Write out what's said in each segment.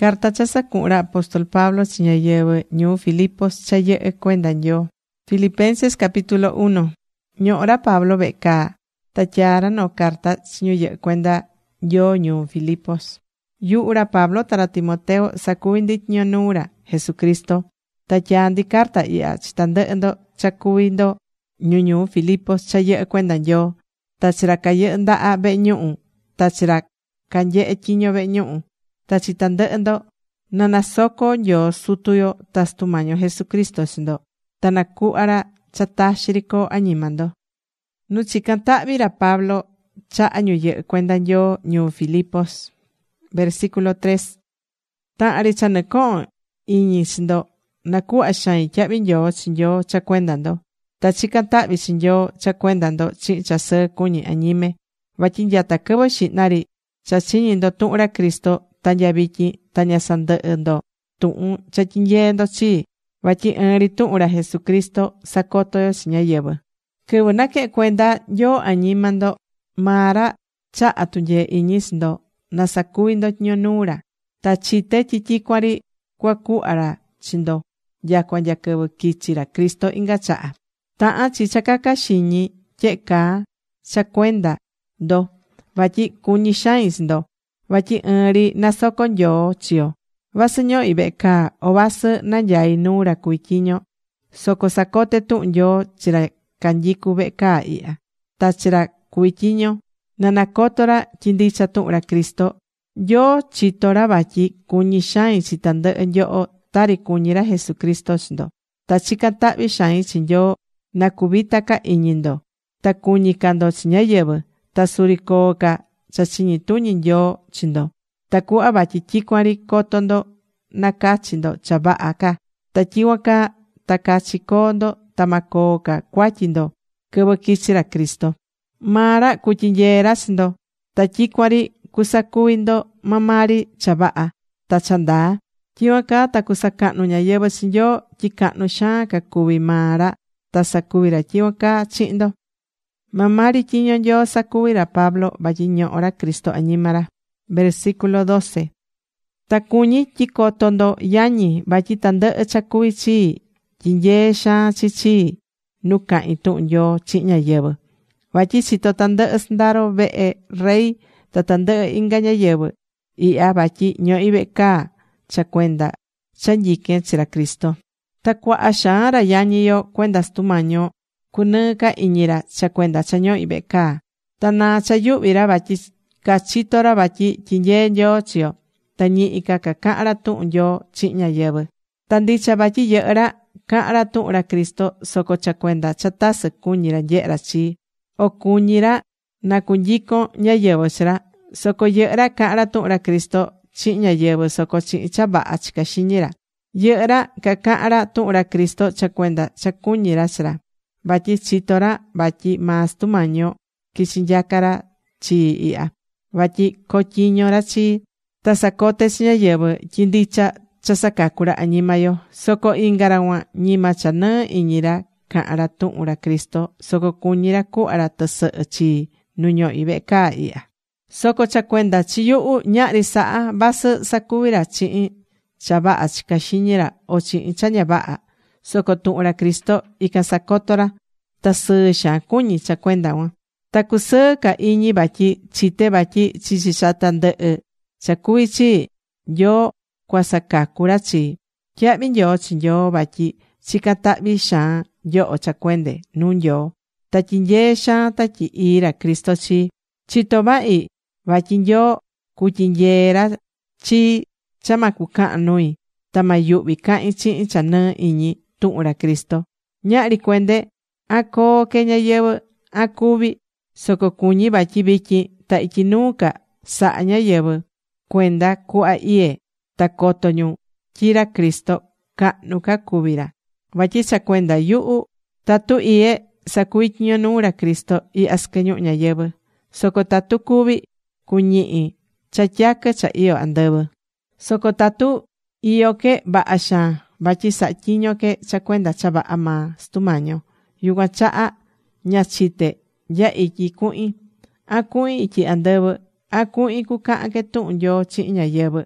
Carta cha saku'ra apóstol Pablo chi ñayɨvɨ ñuu Filipos cha yɨ'ɨ kuenda Nyoo. Filipenses capítulo 1. Ño'ra Pablo ve'e kaa. Ta tyara no carta chi ñu yɨ'ɨ kuenda Nyoo ñuu Filipos. Yu'ura Pablo tara Timoteo sakuvi ndi tyiño nuura Jesucristo. Ta tyaa ndi carta i'ya chi tandɨ'ɨ ndo cha kuvi ndo ñu ñuu Filipos cha yɨ'ɨ kuenda Nyoo. Ta chi ra kayɨ'ɨ nda'a ve'e ñu'u. Ta chi ra kanye'e tyiño ve'e ñu'u. Ta chi tandɨ'ɨ ndo na nasoko Nyoo Sutuyo ta Sutu Mañi yo Jesucristo chi ndo. Ta nakuhva ra cha taxi ri koo añima ndo. Nu chikan ta'vi ra Pablo cha'a ñu yɨ'ɨ kuenda Nyoo ñuu Filipos. Versículo 3. Ta'an ri cha nɨko'on iñi chi ndo nakuhva xain tya'vi nyoo chi Nyoo cha kuenda ndo. Ta chikan ta'vi chi Nyoo cha kuenda ndo chi'in cha sɨɨ kuñi añime. Vatyi nyata kɨvɨ xihna ri cha chiñi ndo tuhun ra Cristo ta nya vityin ta ña sandɨ'ɨ ndo tuhun cha tyinyee ndo chii. Vatyi ɨɨn ri tuhun ra Jesucristo sakoto yo chi ñáyɨvɨ. Kɨvɨ nake'en kuenda Nyoo añima ndo, maa ra cha'a tunyee iñi chi ndo na sakuvi ndo tyiño nuu ra. Ta chité tyi tyicuan ri cuacuhva ra chi ndo nyacua nya quɨvɨ quichi ra Cristo inga cha'a. Tahán chi cha caca xiñi tye'e caa cha cuenda ndo, vatyi cuñí xain chi ndo. Vatyi ɨɨn ri nasocó Nyoo chi yo. Vasɨ ñohi ve'e caa o vasɨ nanyai nuu ra cuví tyiño. Soco sacote tuhun Nyoo chi ra canyicu ve'e caa ihya. Ta chi ra cuví tyiño na nacoto ra tyi ndicha tuhun ra Cristo. Nyoo chitó ra vatyi cuñí xain chi tandɨ'ɨ nyoho tari cuñí ra Jesucristo chi ndo. Ta chican ta'vi xain chi Nyoo na cuvita ca iñi ndo. Ta cuñi ca ndo chi ñáyɨvɨ. Ta suri coo ca cha chiñi tuñi Nyoo chi ndo. Ta cuhva vatyi tyicuan ri coto ndo nacachi ndo cha vaha ca. Ta tyicuan caa ta cachi coo ndo ta ma coo ca cuatyi ndo quɨvɨ quichi ra Cristo. Maa ra cutyinyee ra chi ndo. Ta tyicuan ri cusacuvi ndo maa maa ri cha vaha ta cha ndaa. Tyicuan caa ta cusacahnu ñayɨvɨ chi Nyoo tyi cahnu xaan ca cuvi maa ra ta sacuvi ra tyicuan caa chihin ndo. Maa maa ri tyiño Nyoo sacuvi ra Pablo vatyi ñohó ra Cristo añima ra. Versículo 12. Ta cuñí tyicoto ndo yañi vatyi tandɨ'ɨ cha cuví chii tyinyee xaan chi chii nu cahín tuhun Nyoo chihin ñáyɨvɨ. Vatyi chitó tandɨ'ɨ sndaro ve'e rey ta tandɨ'ɨ inga ñáyɨvɨ ihya vatyi ñohi ve'e caa cha cuenda cha nyiquen chi ra Cristo. Ta cuaha xaan ra yañi yo cuenda Sutu Mañi yo cunɨɨ ca iñi ra cha cuenda cha ñohi ve'e caa. Ta naa cha yuhvi ra vatyi cachito ra vatyi tyinyee Nyoo chi yo. Ta ñihi ca cahan ra tuhun Nyoo chihin ñáyɨvɨ. Ta ndicha vatyi yɨhɨ ra cahan ra tuhun ra Cristo soco cha cuenda cha tasɨ cuñi ra nyehe ra chi. O cuñi ra na cunyicon ñáyɨvɨ chi ra. Soco yɨhɨ ra cahan ra tuhun ra Cristo chihin ñáyɨvɨ soco chihin cha vaha chica xiñi ra. Yɨhɨ ra cahan ra tuhun ra Cristo cha cuenda cha cuñi ra chi ra. Vatyi chitó ra vatyi maa Sutu Mañi yo quichi nyaca ra chii ihya. Vatyi cotyiño ra chii. Ta sacote chi ñáyɨvɨ tyi ndicha cha sacacu ra añima yo. Soco inga ra cuan ñima cha nɨɨ iñi ra cahan ra tuhun ra Cristo. Soco cuñí ra cuhva ra tɨsɨ'ɨ chii nu ñohi ve'e caa ihya. Soco cha cuenda chi yuhu ñahri saha vasɨ sacuvi ra chihin cha vaha chica xiñi ra o chihin cha ña vaha. Soco tuhun ra Cristo ican sacoto ra. Ta sɨɨ xaan cuñi cha cuenda cuan. Ta cusɨɨ ca iñi vatyi chite vatyi chichi cha tandɨ'ɨ cha cuví chii Nyoo cuasacacu ra chii. Tyahvi nyoo chi Nyoo vatyi chican tahvi xaan nyoho cha cuende nuu Nyoo. Ta tyinyee xaan Tatyi Ii ra Cristo chii. Chitó vahi vatyi Nyoo cutyinyee ra chii cha ma cucahan nui. Ta ma yuhvi cahin chihin cha nɨɨ iñi tuhun ra Cristo. Ñahri cuende a coo que ñáyɨvɨ a cuvi. Soco cuñí vatyi vityin ta ityi nuu ca saha ñáyɨvɨ cuenda cuhva iyé. Ta coto ñu tyi ra Cristo cahnu ca cuví ra. Vatyi cha cuenda yuhu tatu iyé sacuví tyiño nuu ra Cristo ihya sɨquɨ ñuhu ñayɨvɨ. Soco tatu cuví cuñihi cha tyaquɨ cha iyó andɨvɨ. Soco tatu iyó que vaha xaan vatyi saha tyiño que cha cuenda cha vaha maa Sutu Mañi yo. Yucuan chaha ña chite nya ityi cuhin. A cuhin ityi andɨvɨ. A cuhin cucahan que tuhun Nyoo chihin ñáyɨvɨ.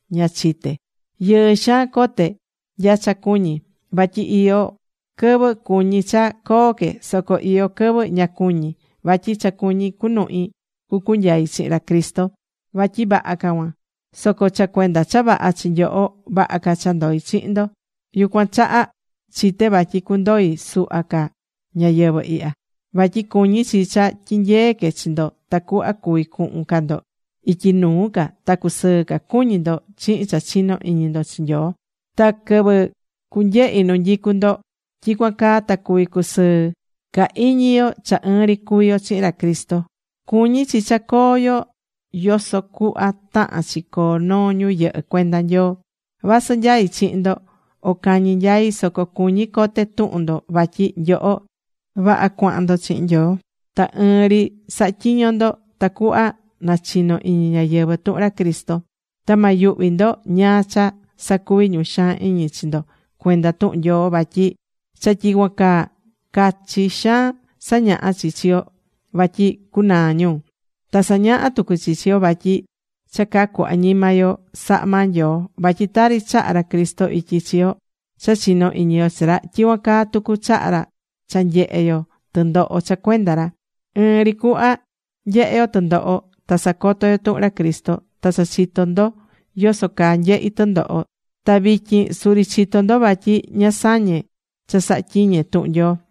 ña chite. Yɨɨ xaan cote ya cha cuñi. Vatyi iyó quɨvɨ cuñi cha cooque, soco iyó quɨvɨ ña cuñi. Vatyi cha cuñi cunuhi cucunyai chihin ra Cristo. Vatyi vaha ca cuan. Soco cha cuenda cha vaha chi nyoho, vaha ca cha ndoi chihin ndo. Yucuan chaha chite vatyi cundoi suhva ca ñayɨvɨ ihya. Vatyi cuñí chi cha tyinyee que chi ndo tacuhva cuvi cuhun ca ndo ityi nuu ca, ta cusɨɨ ca cuñi ndo chihin cha chino iñi ndo chi Nyoo. Ta quɨvɨ cunyehi nu nyicu ndo, tyicuan caa ta cuvi cusɨɨ ca iñi yo cha ɨɨn ri cuví yo chihin ra Cristo. Cuñí chi cha coo yo yoso cuhva tahan chi coo noo ñu yɨhɨ cuenda Nyoo. Vasɨ nyai chihin ndo o cañi nyai, soco cuñí cote tuhun ndo vatyi nyoho vaha cuahan ndo chihin Nyoo. Ta ɨɨn ri saha tyiño ndo tacuhva nachino iñi ñáyɨvɨ tuhun ra Cristo. Ta ma yuhvi ndo ñáá cha sacuvi ñu xaan iñi chi ndo cuenda tuhun Nyoo, vatyi cha tyicuan caa cachi xaan sañaha chi chi yo vatyi cunaa ñu. Ta sañaha tucu chi chi yo vatyi cha cacu añima yo saha maa Nyoo. Vatyi tari chaha ra Cristo ityi chi yo cha chino iñi yo chi ra, tyicuan caa tucu chaha ra cha nyehe yo tɨndoho cha cuenda ra. Ɨɨn ri cuhva nyehe yo tɨndoho ta sacoto yo tuhun ra Cristo. Ta cha chito ndo yoso caa nyehi tɨndoho. Ta vityin suri chito ndo vatyi ña sañe cha saha tyiñe tuhun Nyoo.